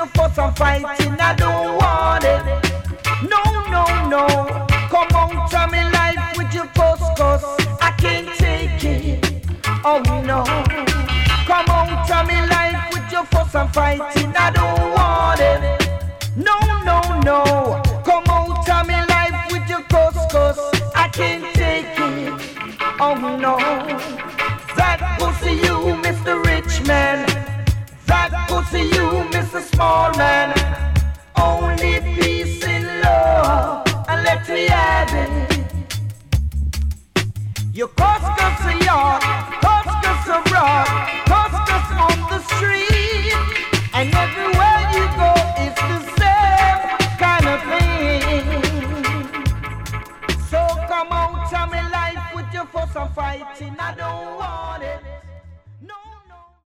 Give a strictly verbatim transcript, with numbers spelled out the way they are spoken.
your fuss and fighting, I don't want it. No, no, no. Come on, try me life with your fuss, cause I can't take it. Oh no. Come on, try me life with your fuss and fighting, I don't want it. No, no, no. Come on, try me life with your cuss, cause I can't take it. Oh no. That pussy you, Mister Rich Man. That pussy you, Mister Small Man. Only peace and love, and let me have it. You cuss cuss a yard, cuss cuss abroad, cuss cuss on the street, and everywhere you go it's the same kind of thing. So come on, tell me life with your fuss and fighting, I don't want it.